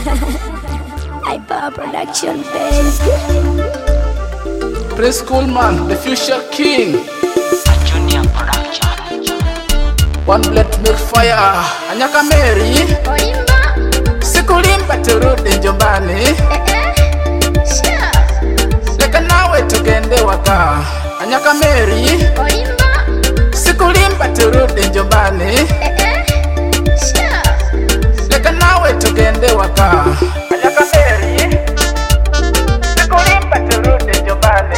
Hyper production, baby. Preschool man, the future king. Junior production. One blood make fire. Anyaka Mary. Oimba. Sikulimba turudi nyumbani. Sure. Leka nawe tugende waka. Anyaka Mary. Oimba. Sikulimba turudi nyumbani. Sure. Leka nawe tugende waka. Anyaka Mary. Sikulimba turudi nyumbani.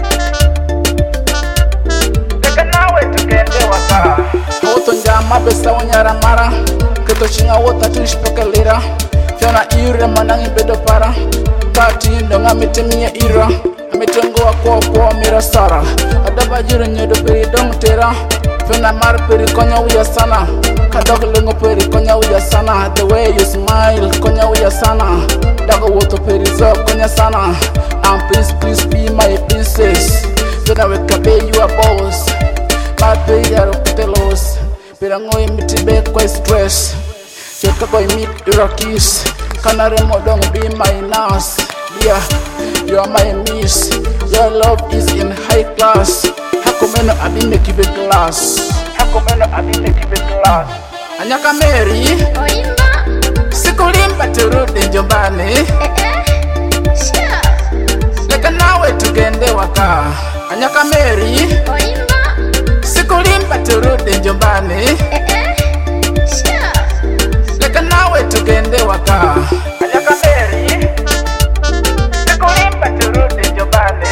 Leka nawe tugende waka. Oto njama besa wanyara mara. Keto chinga wota tushpekalira. Fiona ire manangi bedo para. Tati ndonga mitemia ira. Ametengoa kwa mira sara. Adaba jiro nyedo peri dong tera. Fiona mar peri konya uya sana. Kadok lengo peri konya uya sana. The way you smile konya uya sana. Dago woto peri zo konya sana. And please be my princess. Fiona weka be you a boss. My peri aro putelos. Pera ngoi mitibe kwa stress. Cheka koi meet Iraqis. Kanare modong be my nurse. Yeah, you are my miss. Your love is in high class. Hakumeno abi make you glass. Hakumeno abi make you glass. Anyaka Mary. Oimba. Sikulimba turudi nyumbani. Sure. Leka nawe tugende waka. Anyaka Mary. Oimba. Sikulimba turudi nyumbani. Sure. Leka nawe tugende waka. Anyaka Mary. Sikulimba turudi nyumbani.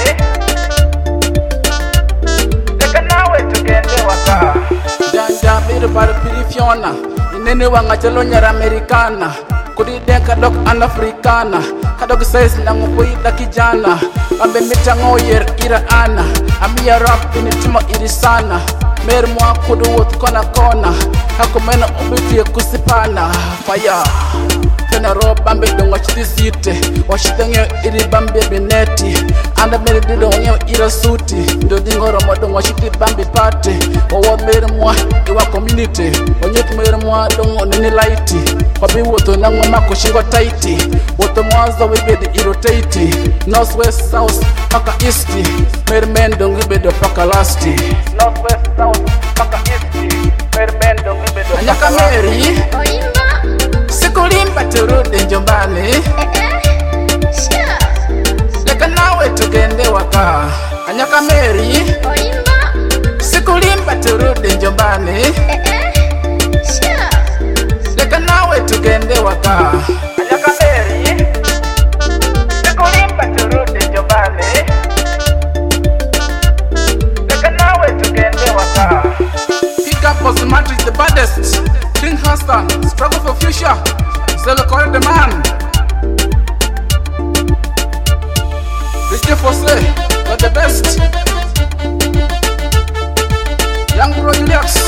Leka nawe tugende waka. Janja biru baru piri Fiona. Inene wanga jalo nyara Americana. Kudi denka dok Anafricana. Kadok size na ngupuida kijana. Ambe mitango yer ira ana. Amia rap initimo iri sana. Mer mwa kudu wot kona kona. Hakumena obiti kusipana. Fire. Tena ro bambe dongo chiti site. Washitenge iri bambe bineti. Anda meri dido nyo ira suti. Ndo dingoro modongo chiti bambi pate. Wawo meri mwa iwa community. Wanyet meri mwa dongo nini lighti. Wabi woto nango mako shingo tighti. Woto mwaza wibedi irotati. North west south paka easti. Meri mendo ngibedo paka lasti. North west south paka easti. Meri mendo ngibedo Anyaka Mary. Oimba. Sikulimba turudi nyumbani. Sure. Leka nawe tugende waka. Anyaka Mary. Oimba. Sikulimba turudi nyumbani. Sure. Leka nawe tugende waka. Anyaka Mary. Sikulimba turudi nyumbani. Leka nawe tugende waka. Pick up was the matter is the baddest. King Hassan, struggle for future. Sell call the man. Richie Fosse, got the best. Young Bro Julius.